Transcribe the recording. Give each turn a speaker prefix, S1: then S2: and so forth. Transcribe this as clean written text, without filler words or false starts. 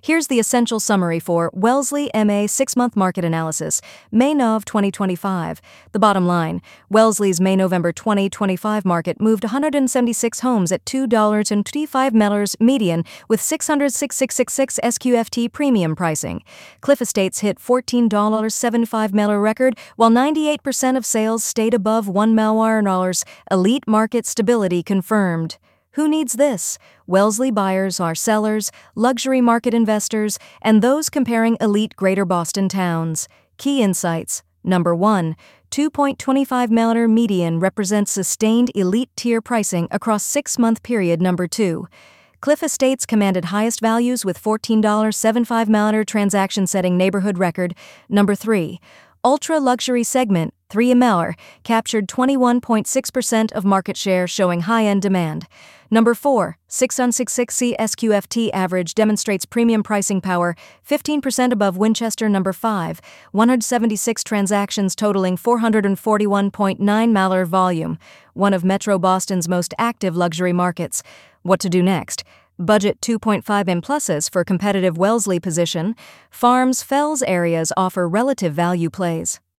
S1: Here's the essential summary for Wellesley MA 6-month market analysis, May-Nov 2025. The bottom line, Wellesley's May-November 2025 market moved 176 homes at $2.25 median with 606.666 SQFT premium pricing. Cliff Estates hit $14.75 record, while 98% of sales stayed above $1 million. Elite market stability confirmed. Who needs this? Wellesley buyers are sellers, luxury market investors, and those comparing elite Greater Boston towns. Key insights. Number 1. 2.25 million median represents sustained elite tier pricing across 6-month period. Number 2. Cliff Estates commanded highest values with $14.75 million transaction setting neighborhood record. Number 3. Ultra-luxury segment, 3 ML, captured 21.6% of market share, showing high-end demand. Number 4, 666C SQFT average demonstrates premium pricing power, 15% above Winchester. Number 5, 176 transactions totaling $441.9 million volume, one of Metro Boston's most active luxury markets. What to do next? Budget 2.5 M pluses for competitive Wellesley position. Farms, Fells areas offer relative value plays.